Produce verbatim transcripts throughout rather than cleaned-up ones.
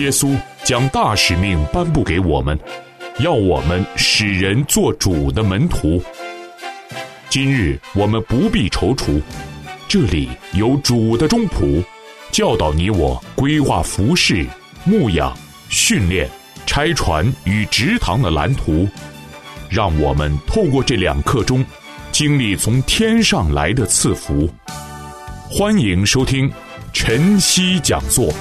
耶稣将大使命颁布给我们，要我们使人做主的门徒。今日我们不必踌躇，这里有主的中仆，教导你我规划服事、牧养、训练、拆船与植堂的蓝图，让我们透过这两刻钟，经历从天上来的赐福。欢迎收听晨曦讲座。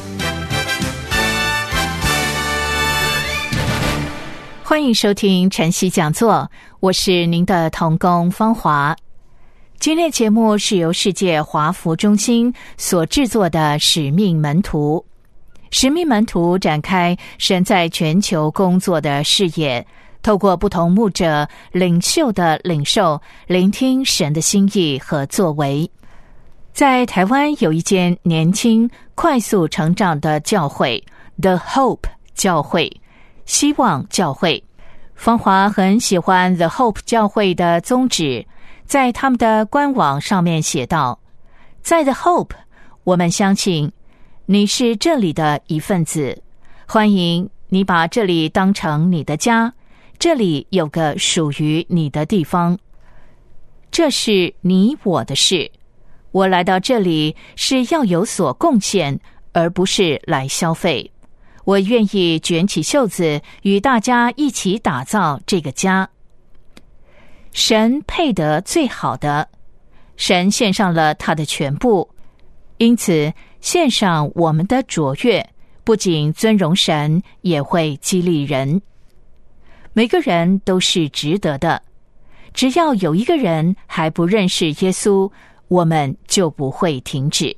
欢迎收听晨曦讲座，我是您的同工芳华。今天节目是由世界华福中心所制作的使命门徒。使命门徒展开神在全球工作的视野，透过不同牧者领袖的领受，聆听神的心意和作为。在台湾有一间年轻快速成长的教会 The Hope 教会，希望教会。芳华很喜欢 The Hope 教会的宗旨，在他们的官网上面写道，在 The Hope 我们相信你是这里的一份子，欢迎你把这里当成你的家，这里有个属于你的地方，这是你我的事。我来到这里是要有所贡献，而不是来消费。我愿意卷起袖子，与大家一起打造这个家。神配得最好的，神献上了他的全部，因此献上我们的卓越，不仅尊荣神，也会激励人。每个人都是值得的，只要有一个人还不认识耶稣，我们就不会停止。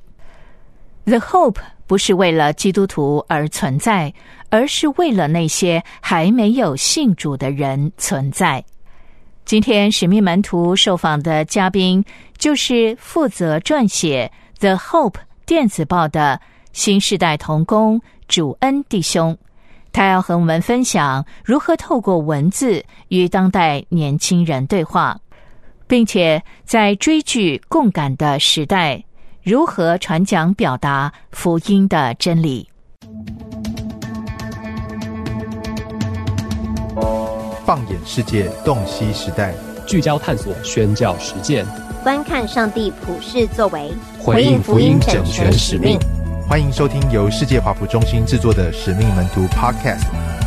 The Hope 不是为了基督徒而存在，而是为了那些还没有信主的人存在。今天使命门徒受访的嘉宾就是负责撰写 The Hope 电子报的新世代同工主恩弟兄，他要和我们分享如何透过文字与当代年轻人对话，并且在追剧共感的时代，如何传讲表达福音的真理。 放眼世界，洞悉时代， 聚焦探索，宣教实践， 观看上帝普世作为， 回应福音整全使命。欢迎收听由世界华福中心制作的使命门徒 Podcast。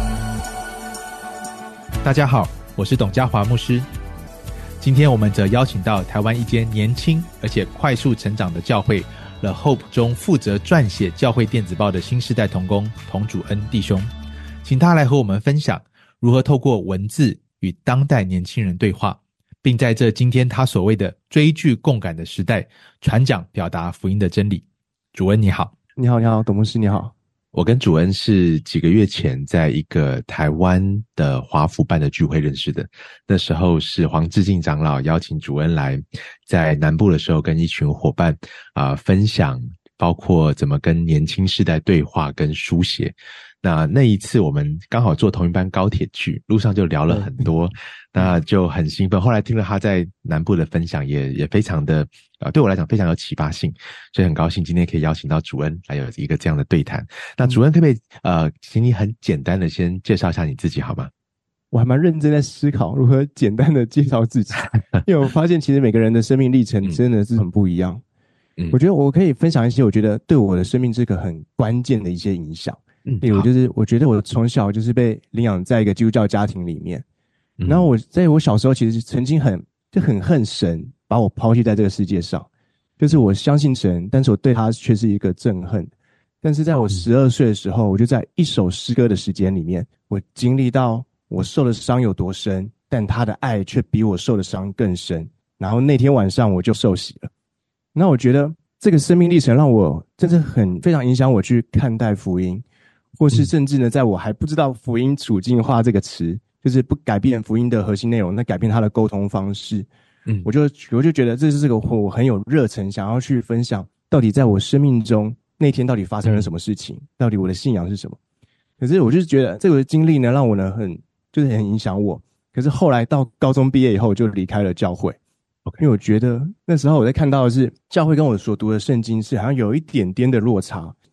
大家好，我是董家华牧师。今天我们则邀请到台湾一间年轻而且快速成长的教会 The Hope 中负责撰写教会电子报的新世代同工童主恩弟兄，请他来和我们分享如何透过文字与当代年轻人对话，并在这今天他所谓的追剧共感的时代，传讲表达福音的真理。主恩你好。 你好，你好，董牧师你好。 我跟主恩是几个月前在一个台湾的华福办的聚会认识的，那时候是黄志敬长老邀请主恩来，在南部的时候跟一群伙伴啊、呃、分享，包括怎么跟年轻世代对话跟书写。那那一次我们刚好坐同一班高铁去，路上就聊了很多，那就很兴奋。后来听了他在南部的分享也，也也非常的呃，对我来讲非常有启发性，所以很高兴今天可以邀请到主恩来有一个这样的对谈。那主恩可不可以呃，请你很简单的先介绍一下你自己好吗？ 我还蛮认真在思考如何简单的介绍自己，因为我发现其实每个人的生命历程真的是很不一样。嗯，我觉得我可以分享一些我觉得对我的生命这个很关键的一些影响。嗯，例如就是我觉得我从小就是被领养在一个基督教家庭里面，嗯，然后我在我小时候其实曾经很就很恨神把我抛弃在这个世界上，就是我相信神，但是我对他却是一个憎恨。但是在我十二岁的时候，我就在一首诗歌的时间里面，我经历到我受的伤有多深，但他的爱却比我受的伤更深。然后那天晚上我就受洗了。那我觉得这个生命历程让我真的很非常影响我去看待福音，或是甚至呢，在我还不知道福音处境化这个词，就是不改变福音的核心内容，那改变他的沟通方式。嗯，我就我就觉得这是这个我很有热忱想要去分享，到底在我生命中那天到底发生了什么事情，到底我的信仰是什么。可是我就是觉得这个经历呢，让我呢很就是很影响我。可是后来到高中毕业以后，就离开了教会。Okay. 因为我觉得那时候我在看到的是教会跟我所读的圣经是好像有一点点的落差。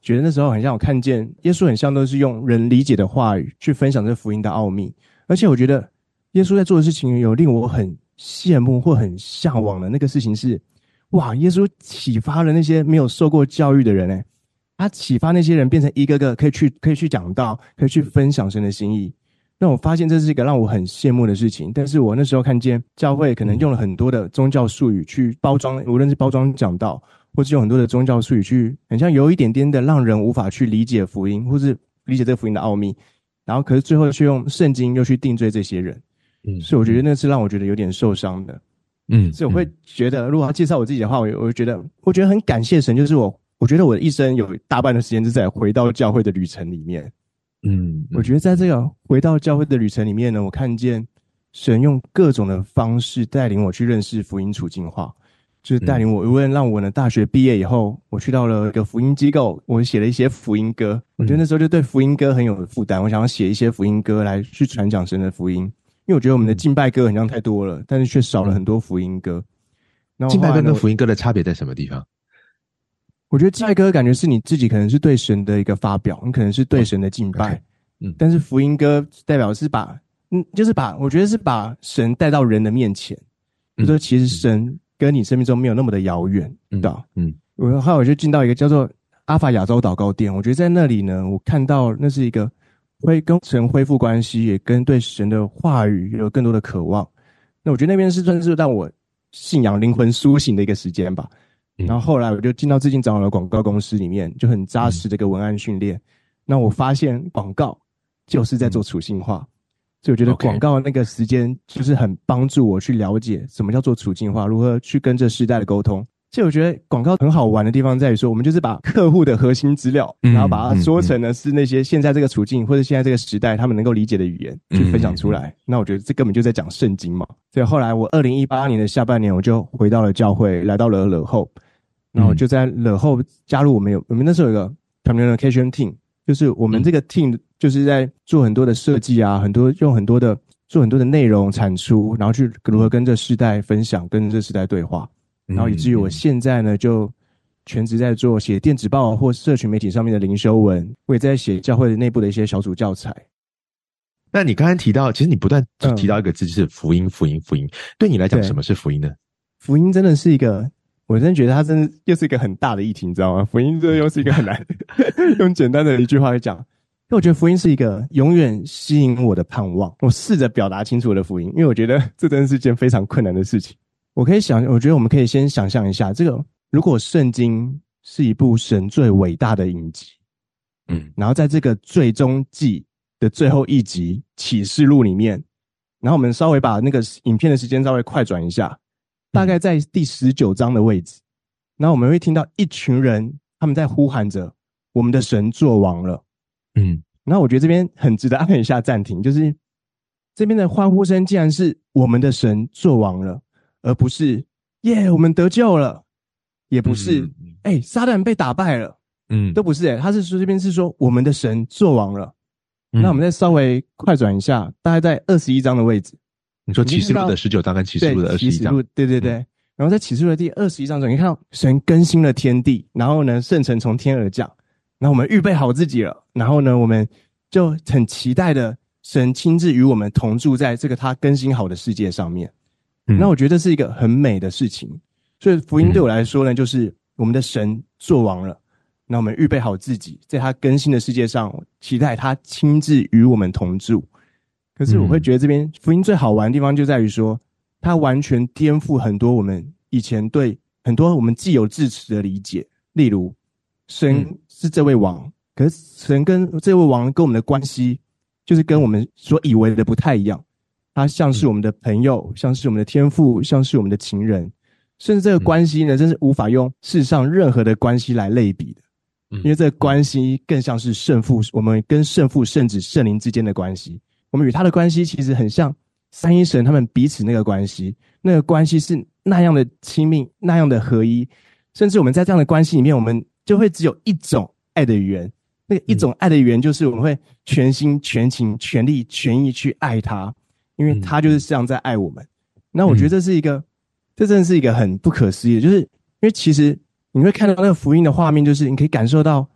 觉得那时候很像我看见耶稣很像都是用人理解的话语去分享这福音的奥秘，而且我觉得耶稣在做的事情有令我很羡慕或很向往的那个事情是，哇，耶稣启发了那些没有受过教育的人诶，他启发那些人变成一个个可以去可以去讲道，可以去分享神的心意，让我发现这是一个让我很羡慕的事情。但是我那时候看见教会可能用了很多的宗教术语去包装，无论是包装讲道，或是用很多的宗教术语去很像有一点点的让人无法去理解福音，或是理解这个福音的奥秘，然后可是最后却用圣经又去定罪这些人。嗯，所以我觉得那是让我觉得有点受伤的。嗯，所以我会觉得如果要介绍我自己的话，我我会觉得我觉得很感谢神，就是我我觉得我的一生有大半的时间是在回到教会的旅程里面。嗯，我觉得在这个回到教会的旅程里面呢，我看见神用各种的方式带领我去认识福音处境化，就是带领我，无论让我呢大学毕业以后，我去到了一个福音机构，我写了一些福音歌。我觉得那时候就对福音歌很有负担，我想要写一些福音歌来去传讲神的福音，因为我觉得我们的敬拜歌很像太多了，但是却少了很多福音歌。 敬拜歌跟福音歌的差别在什么地方？ 我觉得敬拜歌感觉是你自己可能是对神的一个发表，你可能是对神的敬拜， okay, 嗯，但是福音歌代表是把，嗯，就是把，我觉得是把神带到人的面前，就说其实神跟你生命中没有那么的遥远，对吧？嗯，我后来我就进到一个叫做阿法亚洲祷告殿，我觉得在那里呢，我看到那是一个会跟神恢复关系，也跟对神的话语有更多的渴望。那我觉得那边是算是让我信仰灵魂苏醒的一个时间吧。然后后来我就进到最近长老的广告公司里面，就很扎实的一个文案训练。那我发现广告就是在做处性化，所以我觉得广告那个时间就是很帮助我去了解什么叫做处境化，如何去跟这世代的沟通。所以我觉得广告很好玩的地方在于说，我们就是把客户的核心资料，然后把它说成呢是那些现在这个处境或者现在这个时代他们能够理解的语言去分享出来。那我觉得这根本就在讲圣经嘛。所以后来我二零一八年的下半年我就回到了教会，来到了惹后，然后就在惹后加入我们有我们那时候有一个 communication team， 就是我们这个 team 就是在做很多的设计啊，很多用很多的做很多的内容产出，然后去如何跟这世代分享，跟这世代对话。然后以至于我现在呢，就全职在做写电子报或社群媒体上面的灵修文，我也在写教会内部的一些小组教材。 那你刚才提到，其实你不断提到一个字，就是福音，福音，福音。对你来讲，什么是福音呢？ 福音真的是一个，我真的觉得它真的又是一个很大的议题，你知道吗？福音这又是一个很难用简单的一句话来讲。因为我觉得福音是一个永远吸引我的盼望。我试着表达清楚我的福音，因为我觉得这真的是一件非常困难的事情。我可以想，我觉得我们可以先想象一下，这个如果圣经是一部神最伟大的影集，嗯，然后在这个最终季的最后一集启示录里面，然后我们稍微把那个影片的时间稍微快转一下，大概在第十九章的位置，然后我们会听到一群人他们在呼喊着我们的神作王了，嗯，然后我觉得这边很值得按一下暂停，就是这边的欢呼声竟然是我们的神作王了，而不是耶我们得救了，也不是哎、嗯欸、撒旦被打败了，嗯，都不是哎、欸，他是说这边是说我们的神作王了、嗯。那我们再稍微快转一下，大概在二十一章的位置。 你说启示录的十九章跟启示录的二十一章， 对对对、嗯。然后在启示录的第二十一章中，你看到神更新了天地，然后呢圣城从天而降，然后我们预备好自己了，然后呢我们就很期待的神亲自与我们同住在这个他更新好的世界上面。嗯、那我觉得这是一个很美的事情，所以福音对我来说呢，就是我们的神作王了，那我们预备好自己，在他更新的世界上，期待他亲自与我们同住。可是我会觉得这边福音最好玩的地方就在于说，它完全颠覆很多我们以前对很多我们既有至此的理解，例如神是这位王，可是神跟这位王跟我们的关系，就是跟我们所以为的不太一样。他像是我们的朋友，像是我们的天父，像是我们的情人，甚至这个关系呢，真是无法用世上任何的关系来类比的，因为这个关系更像是圣父，我们跟圣父、圣子、圣灵之间的关系，我们与他的关系其实很像三一神他们彼此那个关系，那个关系是那样的亲密，那样的合一，甚至我们在这样的关系里面，我们就会只有一种爱的语言，那个一种爱的语言就是我们会全心、全情、全力、全意去爱他。因为他就是这样在爱我们、嗯、那我觉得这是一个、嗯、这真的是一个很不可思议的，就是因为其实你会看到那个福音的画面，就是你可以感受到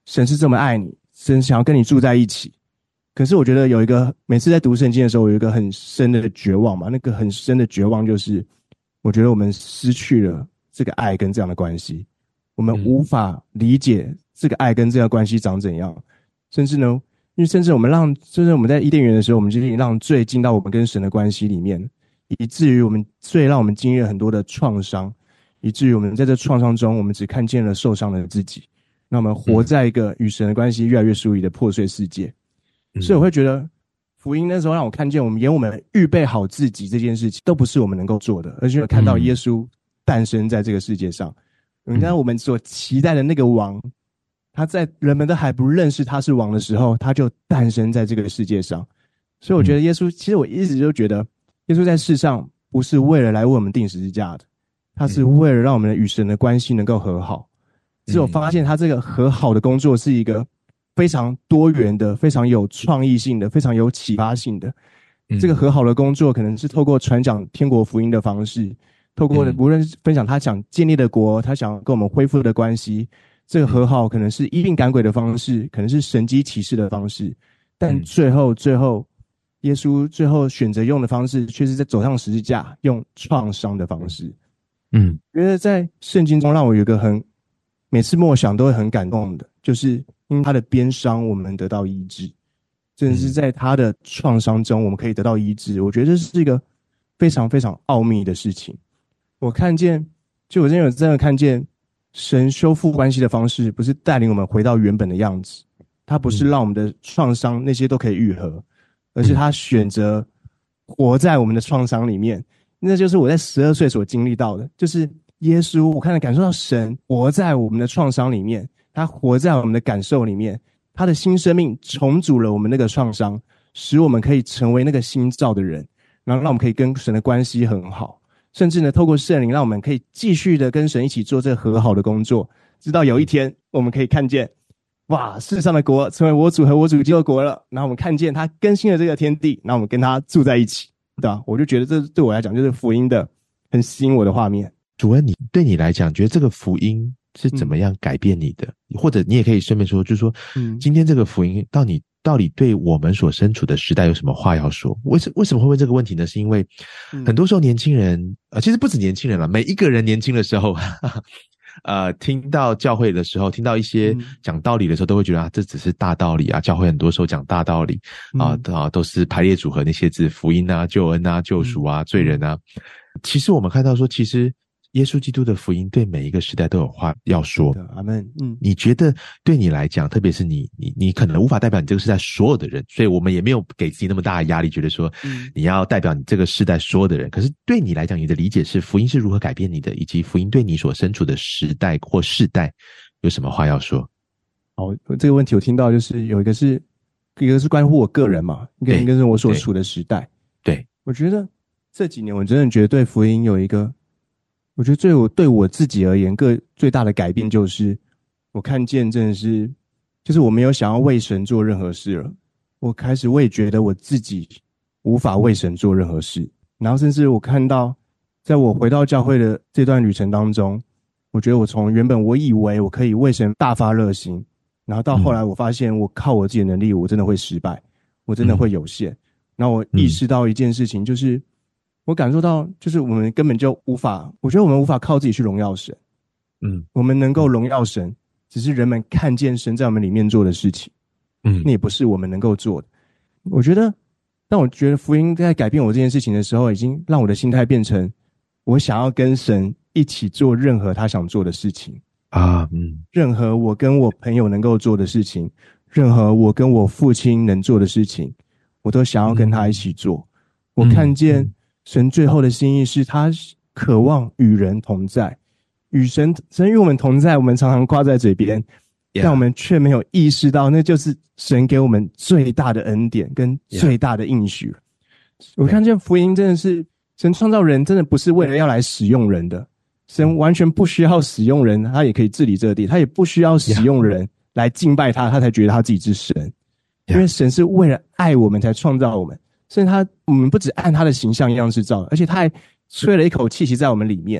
神是这么爱你，神想要跟你住在一起。可是我觉得有一个，每次在读圣经的时候，有一个很深的绝望嘛，那个很深的绝望就是，我觉得我们失去了这个爱跟这样的关系，我们无法理解这个爱跟这样的关系长怎样，甚至呢，因为甚至我们让，甚至我们在伊甸园的时候，我们就让罪进到我们跟神的关系里面，以至于我们罪让我们经历了很多的创伤，以至于我们在这创伤中，我们只看见了受伤的自己，那我们活在一个与神的关系越来越疏离的破碎世界。所以我会觉得福音那时候让我看见，我们连我们预备好自己这件事情都不是我们能够做的，而是看到耶稣诞生在这个世界上。你看我们所期待的那个王，他在人们都还不认识他是王的时候，他就诞生在这个世界上。所以我觉得耶稣，其实我一直就觉得耶稣在世上不是为了来为我们钉十字架的，他是为了让我们与神的关系能够和好。只有发现他这个和好的工作是一个非常多元的，非常有创意性的，非常有启发性的。这个和好的工作可能是透过传讲天国福音的方式，透过无论是分享他想建立的国，他想跟我们恢复的关系，这个和好可能是医病赶鬼的方式，可能是神迹启示的方式，但最后最后耶稣最后选择用的方式却是在走上十字架，用创伤的方式。嗯，觉得在圣经中让我有一个很每次默想都会很感动的，就是因他的鞭伤我们得到医治，真的是在他的创伤中我们可以得到医治。我觉得这是一个非常非常奥秘的事情。我看见，就我真的有真的看见神修复关系的方式，不是带领我们回到原本的样子，他不是让我们的创伤那些都可以愈合，而是他选择活在我们的创伤里面。那就是我在十二岁所经历到的，就是耶稣，我看到感受到神活在我们的创伤里面，他活在我们的感受里面，他的新生命重组了我们那个创伤，使我们可以成为那个新造的人，然后让我们可以跟神的关系很好，甚至呢透过圣灵让我们可以继续的跟神一起做这个和好的工作，直到有一天我们可以看见，哇，世上的国成为我主和我主基督的国了，然后我们看见他更新了这个天地，然后我们跟他住在一起，对吧？我就觉得这对我来讲就是福音的很吸引我的画面。 主恩，你对你来讲觉得这个福音是怎么样改变你的？嗯、或者你也可以顺便说，就是说，嗯，今天这个福音到你到底对我们所身处的时代有什么话要说？为什为什么会问这个问题呢？是因为很多时候年轻人，呃，其实不止年轻人啦，每一个人年轻的时候，哈哈呃，听到教会的时候，听到一些讲道理的时候，都会觉得啊，这只是大道理啊。教会很多时候讲大道理啊，啊，都是排列组合那些字，福音啊、救恩啊、救赎啊、罪人啊。其实我们看到说，其实耶稣基督的福音对每一个时代都有话要说。 阿们。嗯， 你觉得对你来讲，特别是你，你，你可能无法代表你这个时代所有的人，所以我们也没有给自己那么大的压力，觉得说，你要代表你这个时代所有的人。可是对你来讲，你的理解是福音是如何改变你的，以及福音对你所身处的时代或世代有什么话要说？ 好，这个问题我听到就是有一个是，一个是关乎我个人嘛，一个一个是我所处的时代。 对， 我觉得这几年我真的觉得对福音有一个。我觉得对我对我自己而言，个最大的改变就是，我看见真的是，就是我没有想要为神做任何事了。我开始我也觉得我自己无法为神做任何事，然后甚至我看到，在我回到教会的这段旅程当中，我觉得我从原本我以为我可以为神大发热心，然后到后来我发现我靠我自己的能力，我真的会失败，我真的会有限。然后我意识到一件事情，就是。我感受到，就是我们根本就无法，我觉得我们无法靠自己去荣耀神。嗯，我们能够荣耀神，只是人们看见神在我们里面做的事情。嗯，那也不是我们能够做的。我觉得，当我觉得福音在改变我这件事情的时候，已经让我的心态变成，我想要跟神一起做任何他想做的事情啊。嗯，任何我跟我朋友能够做的事情，任何我跟我父亲能做的事情，我都想要跟他一起做。嗯、我看见。嗯神最后的心意是他渴望与人同在，与神神与我们同在，我们常常挂在嘴边， yeah. 但我们却没有意识到那就是神给我们最大的恩典跟最大的应许。Yeah. 我看见福音真的是神创造人真的不是为了要来使用人的，神完全不需要使用人，他也可以治理这地，他也不需要使用人来敬拜他，他才觉得他自己是神。Yeah. 因为神是为了爱我们才创造我们，甚至他我们不只按他的形象样式造，而且他还吹了一口气息在我们里面，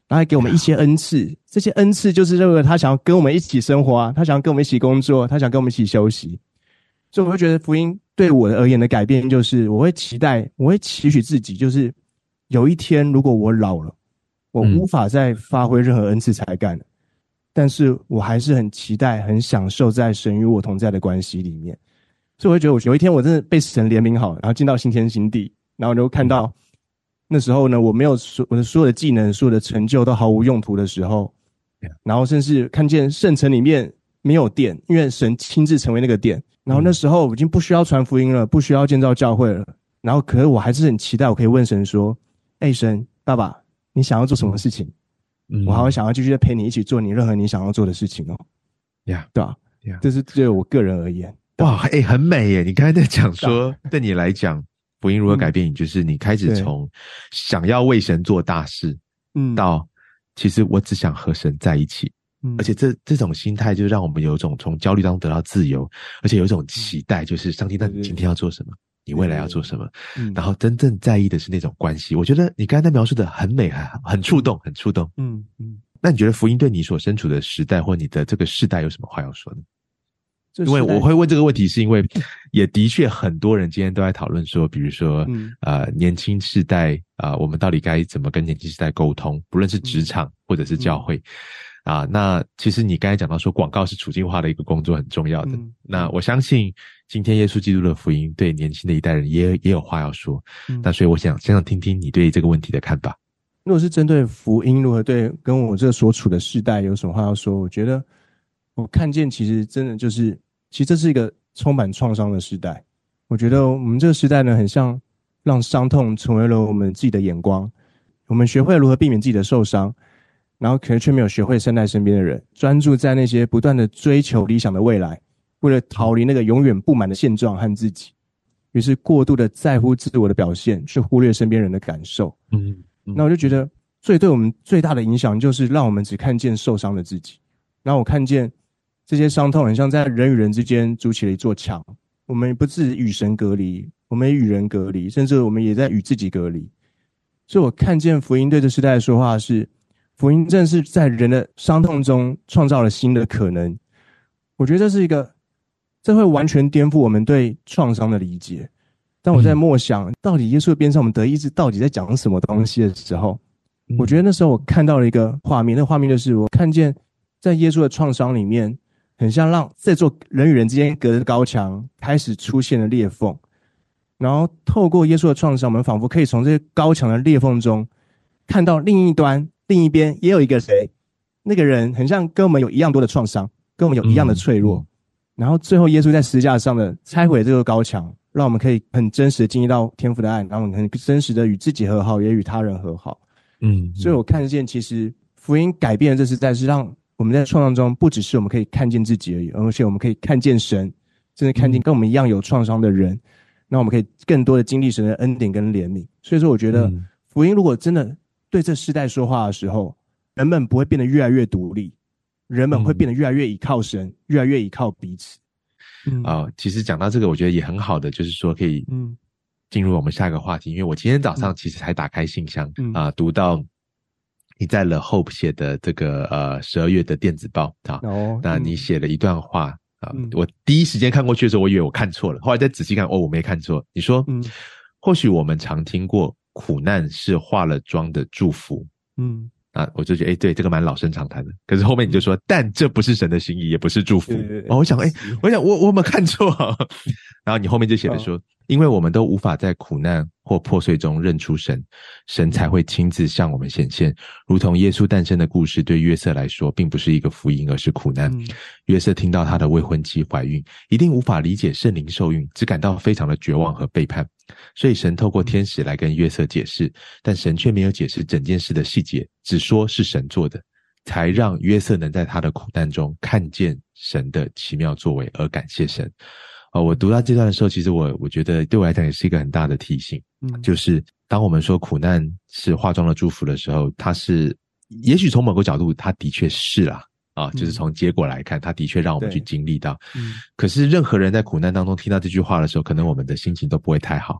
然后还给我们一些恩赐，这些恩赐就是认为他想要跟我们一起生活啊，他想要跟我们一起工作，他想跟我们一起休息。所以我会觉得福音对我而言的改变就是我会期待，我会期许自己，就是有一天如果我老了，我无法再发挥任何恩赐才干了、嗯、但是我还是很期待很享受在神与我同在的关系里面。所以我会觉得我有一天我真的被神怜悯好，然后进到新天新地，然后就看到那时候呢，我没有我的所有的技能所有的成就都毫无用途的时候，然后甚至看见圣城里面没有殿，因为神亲自成为那个殿，然后那时候我已经不需要传福音了，不需要建造教会了，然后可是我还是很期待我可以问神说，哎，神爸爸你想要做什么事情、嗯、我好想要继续陪你一起做你任何你想要做的事情哦。 呀、yeah, 对吧、 yeah. 这是对我个人而言。 哇，哎、欸，很美耶！你刚才在讲说，对你来讲，福音如何改变你，就是你开始从想要为神做大事，嗯，到其实我只想和神在一起，嗯，而且这这种心态就让我们有一种从焦虑当中得到自由，而且有一种期待，就是上帝，那你今天要做什么？你未来要做什么？嗯，然后真正在意的是那种关系。我觉得你刚才在描述的很美，很很触动，很触动。嗯嗯。那你觉得福音对你所身处的时代或你的这个世代有什么话要说呢？因为我会问这个问题是因为也的确很多人今天都在讨论说，比如说、嗯、呃年轻世代啊、呃，我们到底该怎么跟年轻世代沟通，不论是职场或者是教会、嗯、啊。那其实你刚才讲到说广告是处境化的一个工作很重要的、嗯、那我相信今天耶稣基督的福音对年轻的一代人也也有话要说、嗯、那所以我想想想听听你对这个问题的看法。 如果是针对福音如何对跟我这所处的世代有什么话要说，我觉得我看见其实真的就是其实这是一个充满创伤的时代。我觉得我们这个时代呢，很像让伤痛成为了我们自己的眼光。我们学会如何避免自己的受伤，然后可能却没有学会善待身边的人，专注在那些不断的追求理想的未来，为了逃离那个永远不满的现状和自己，于是过度的在乎自我的表现，却忽略身边人的感受。嗯，嗯那我就觉得最对我们最大的影响就是让我们只看见受伤的自己。然后我看见这些伤痛很像在人与人之间筑起了一座墙，我们不只与神隔离，我们也与人隔离，甚至我们也在与自己隔离。所以我看见福音对这世代的说话是，福音正是在人的伤痛中创造了新的可能。我觉得这是一个，这会完全颠覆我们对创伤的理解。当我在默想到底耶稣的鞭伤我们得医治到底在讲什么东西的时候，我觉得那时候我看到了一个画面，那个画面就是我看见在耶稣的创伤里面，很像让这座人与人之间隔的高墙开始出现了裂缝，然后透过耶稣的创伤，我们仿佛可以从这些高墙的裂缝中看到另一端另一边也有一个谁，那个人很像跟我们有一样多的创伤，跟我们有一样的脆弱、嗯、然后最后耶稣在十字架上的拆毁这个高墙，让我们可以很真实的经历到天父的爱，然后我们很真实的与自己和好，也与他人和好。嗯，所以我看见其实福音改变的这时代是让我们在创伤中不只是我们可以看见自己而已，而且我们可以看见神，甚至看见跟我们一样有创伤的人，那我们可以更多的经历神的恩典跟怜悯。所以说我觉得福音如果真的对这世代说话的时候，人们不会变得越来越独立，人们会变得越来越依靠神，越来越依靠彼此。 嗯啊、呃，其实讲到这个我觉得也很好的，就是说可以嗯进入我们下一个话题。因为我今天早上其实才打开信箱啊、嗯呃，读到你在 The Hope 写的这个呃十二月的电子报啊、哦，那你写了一段话啊、嗯，我第一时间看过去的时候，我以为我看错了，后来再仔细看，哦，我没看错。你说，嗯，或许我们常听过苦难是化了妆的祝福，嗯，啊，我就觉得，哎，对，这个蛮老生常谈的。可是后面你就说，嗯、但这不是神的心意，也不是祝福。哦，我想，哎，我想我我有没有看错、啊？然后你后面就写了说。哦，因为我们都无法在苦难或破碎中认出神，神才会亲自向我们显现。如同耶稣诞生的故事对约瑟来说并不是一个福音，而是苦难、嗯、约瑟听到他的未婚妻怀孕，一定无法理解圣灵受孕，只感到非常的绝望和背叛。所以神透过天使来跟约瑟解释，但神却没有解释整件事的细节，只说是神做的，才让约瑟能在他的苦难中看见神的奇妙作为而感谢神。哦，我读到这段的时候，其实我我觉得对我来讲也是一个很大的提醒，嗯，就是当我们说苦难是化妆的祝福的时候，它是也许从某个角度它的确是啦，啊，就是从结果来看，它的确让我们去经历到，嗯，可是任何人在苦难当中听到这句话的时候，可能我们的心情都不会太好，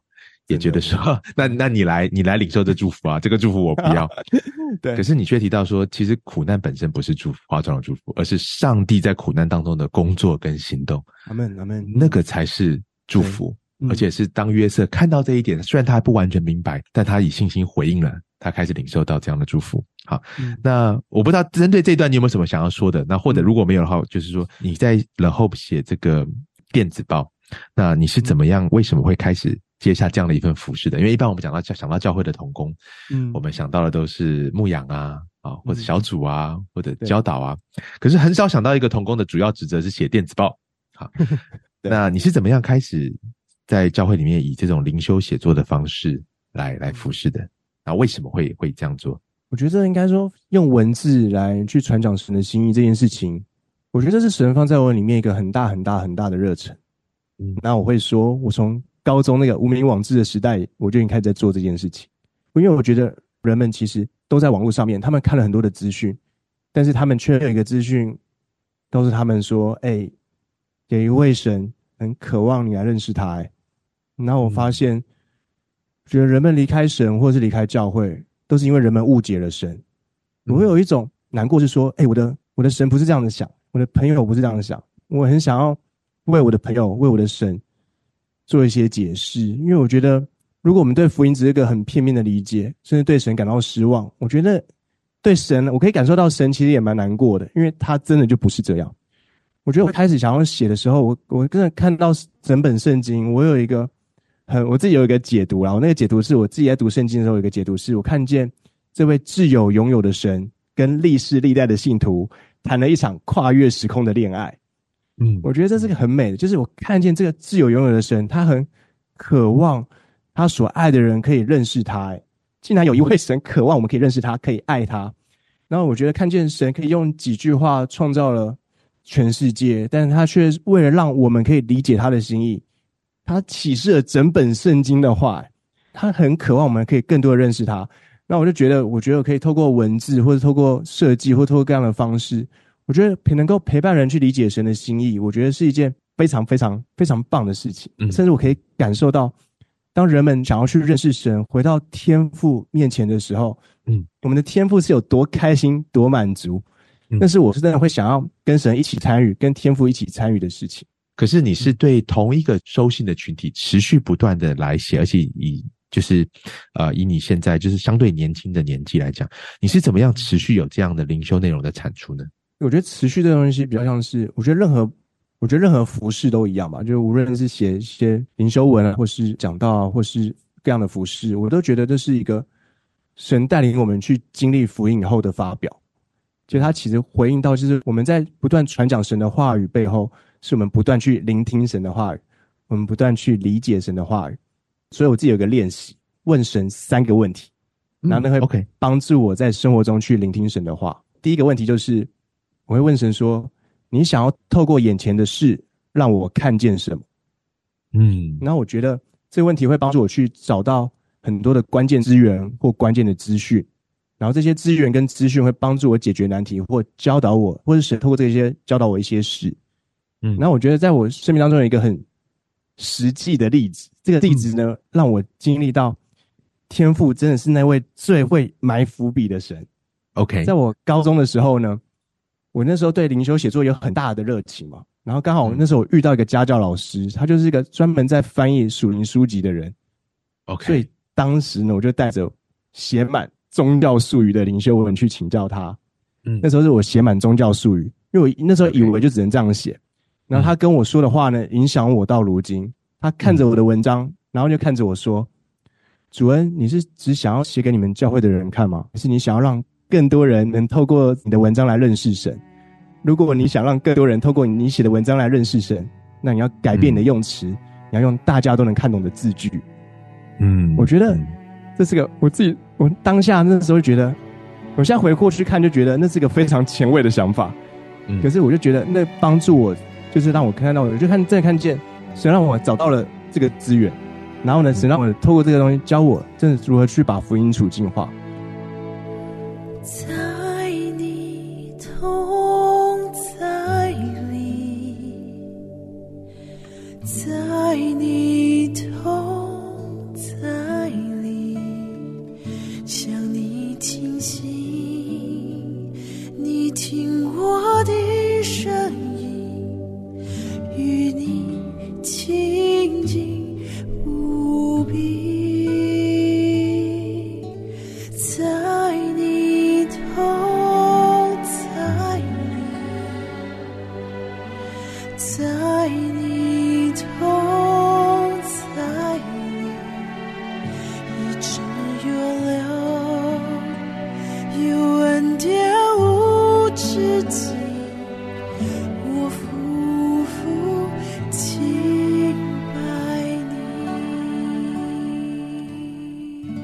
也觉得说，那那你来你来领受这祝福啊，这个祝福我不要。 对， 可是你却提到说，其实苦难本身不是祝福，化妆的祝福，而是上帝在苦难当中的工作跟行动。 阿们阿们， 那个才是祝福。而且是当约瑟看到这一点，虽然他还不完全明白，但他以信心回应了，他开始领受到这样的祝福。好，嗯、那我不知道针对这一段你有没有什么想要说的？那或者如果没有的话，就是说你在 The Hope 写这个电子报，那你是怎么样？为什么会开始接下这样的一份服事的？因为一般我们讲到想到教会的同工，嗯，我们想到的都是牧养啊，啊或者小组啊，嗯、或者教导啊，可是很少想到一个同工的主要职责是写电子报。好，那你是怎么样开始在教会里面以这种灵修写作的方式来来服事的？然后为什么会会这样做？ 我觉得应该说用文字来去传讲神的心意这件事情，我觉得这是神放在我里面一个很大很大很大的热忱。嗯，那我会说，我从高中那个无名网志的时代，我就已经开始在做这件事情。因为我觉得人们其实都在网络上面，他们看了很多的资讯，但是他们却有一个资讯告诉他们说，哎、欸，有一位神很渴望你来认识他、欸。然后我发现，觉得人们离开神或是离开教会，都是因为人们误解了神。我会有一种难过是说，哎、欸，我的我的神不是这样子想，我的朋友不是这样想，我很想要为我的朋友，为我的神做一些解释。因为我觉得，如果我们对福音只是一个很片面的理解，甚至对神感到失望，我觉得对神，我可以感受到神其实也蛮难过的，因为他真的就不是这样。我觉得我开始想要写的时候，我我真的看到整本圣经，我有一个很我自己有一个解读啦。我那个解读是我自己在读圣经的时候有一个解读是，我看见这位自有永有的神跟历世历代的信徒谈了一场跨越时空的恋爱。嗯，我觉得这是个很美的，就是我看见这个自有永有的神，他很渴望他所爱的人可以认识他。欸，竟然有一位神渴望我们可以认识他，可以爱他。然后我觉得看见神可以用几句话创造了全世界，但是他却为了让我们可以理解他的心意，他启示了整本圣经的话。他很渴望我们可以更多的认识他。那我就觉得，我觉得我可以透过文字，或者透过设计，或透过各样的方式，我觉得能够陪伴人去理解神的心意，我觉得是一件非常非常非常棒的事情。嗯，甚至我可以感受到，当人们想要去认识神，回到天父面前的时候，嗯，我们的天父是有多开心、多满足。嗯，但是我是真的会想要跟神一起参与，跟天父一起参与的事情。 可是你是对同一个收信的群体持续不断的来写，而且以就是呃以你现在就是相对年轻的年纪来讲，你是怎么样持续有这样的灵修内容的产出呢？ 我觉得持续这东西比较像是，我觉得任何我觉得任何服事都一样吧，就无论是写一些灵修文啊，或是讲道啊，或是各样的服事，我都觉得这是一个神带领我们去经历福音以后的发表。就他其实回应到，就是我们在不断传讲神的话语背后，是我们不断去聆听神的话语，我们不断去理解神的话语。所以我自己有个练习，问神三个问题，然后那会帮助我在生活中去聆听神的话。嗯 okay. 第一个问题就是，我会问神说，你想要透过眼前的事让我看见什么？嗯，然后我觉得这个问题会帮助我去找到很多的关键资源或关键的资讯，然后这些资源跟资讯会帮助我解决难题，或教导我，或是神透过这些教导我一些事。嗯，然后我觉得在我生命当中有一个很实际的例子，这个例子呢，嗯、让我经历到天父真的是那位最会埋伏笔的神。OK， 在我高中的时候呢，我那时候对灵修写作有很大的热情嘛，然后刚好那时候我遇到一个家教老师，他就是一个专门在翻译属灵书籍的人。OK， 所以当时呢，我就带着写满宗教术语的灵修文去请教他。嗯，那时候是我写满宗教术语，因为我那时候以为就只能这样写。Okay，然后他跟我说的话呢，影响我到如今。他看着我的文章，嗯、然后就看着我说：“主恩，你是只想要写给你们教会的人看吗？还是你想要让更多人能透过你的文章来认识神？如果你想让更多人透过你写的文章来认识神，那你要改变你的用词，嗯、你要用大家都能看懂的字句。”嗯，我觉得这是个我自己，我当下那时候觉得，我现在回过去看就觉得那是个非常前卫的想法。嗯，可是我就觉得那帮助我。就是让我看到，我就看真的看见神让我找到了这个资源，然后呢，神让我透过这个东西教我真的如何去把福音处境化。 在你同在里，在你同在向你倾心，你听我的声音，与你亲近无比，在你同在里，在你同在里，一直有流，有恩典无止境，我夫妇敬拜你。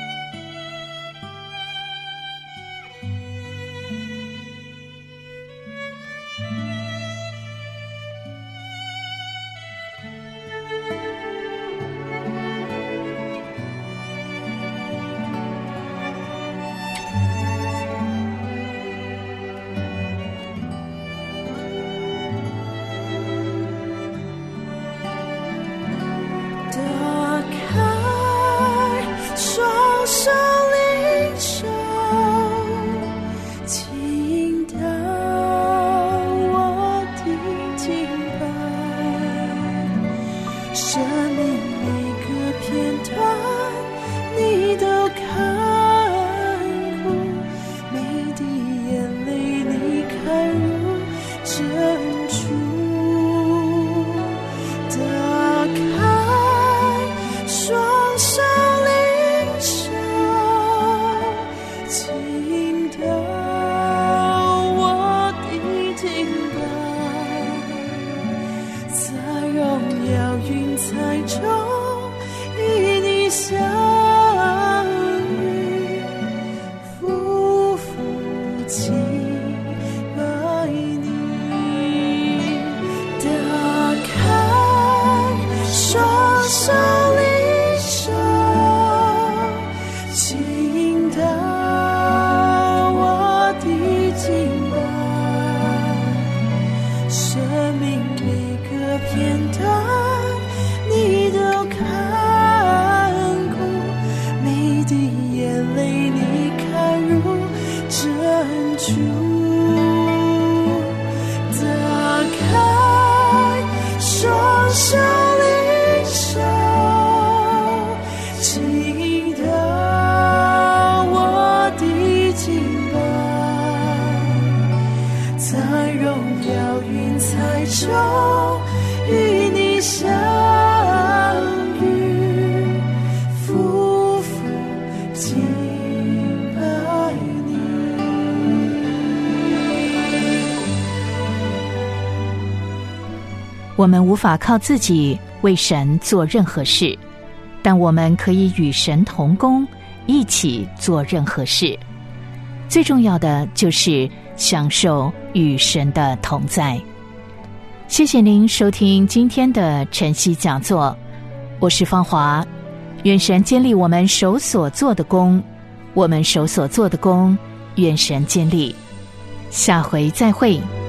打开双手领受，倾倒我的敬拜，生命每个片段你都看顾，每滴眼泪你看入珍珠。打开双手领受，倾倒我的敬拜，在荣耀云彩中与你相遇，夫妇敬拜你。打开双手领受，倾倒我的敬拜，生命每个片段你都看顾，每滴眼泪你看入珍珠。打开双手领受，倾倒我的敬拜，在荣耀云彩中与你相遇，夫妇敬拜你。 我们无法靠自己为神做任何事，但我们可以与神同工，一起做任何事。最重要的就是享受与神的同在。谢谢您收听今天的晨曦讲座，我是芳华。愿神坚立我们手所做的工，我们手所做的工，愿神坚立。下回再会。